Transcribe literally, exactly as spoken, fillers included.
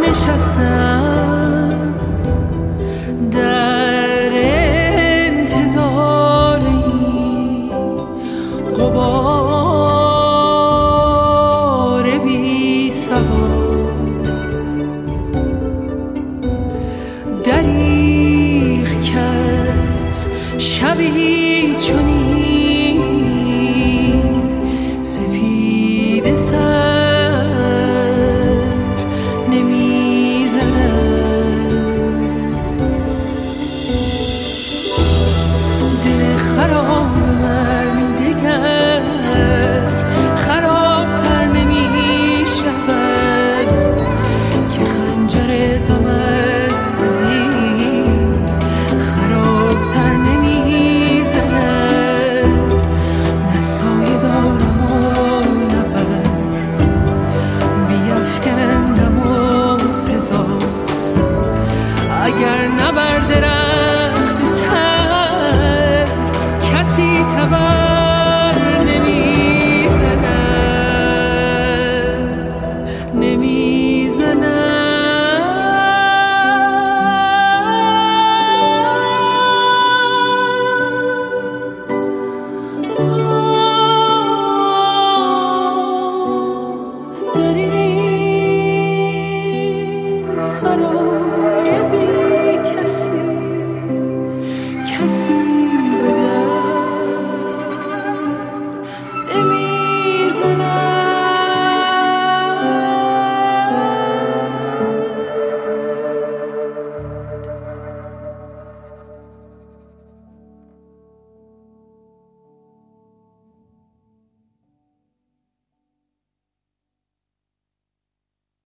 نشستم در انتظار این غبار بی سوار، دریغ کس شبی چنین سپید سر نمیزند. دل خراب من دگر خرابتر نمی شود که خنجر غمت از این خرابتر نمی زند. نه سایه دارم و نه بر بیفکنندم و سزاست اگر نه بر درخت تر کسی تبر نمی زند نمی زند. در این سرای بی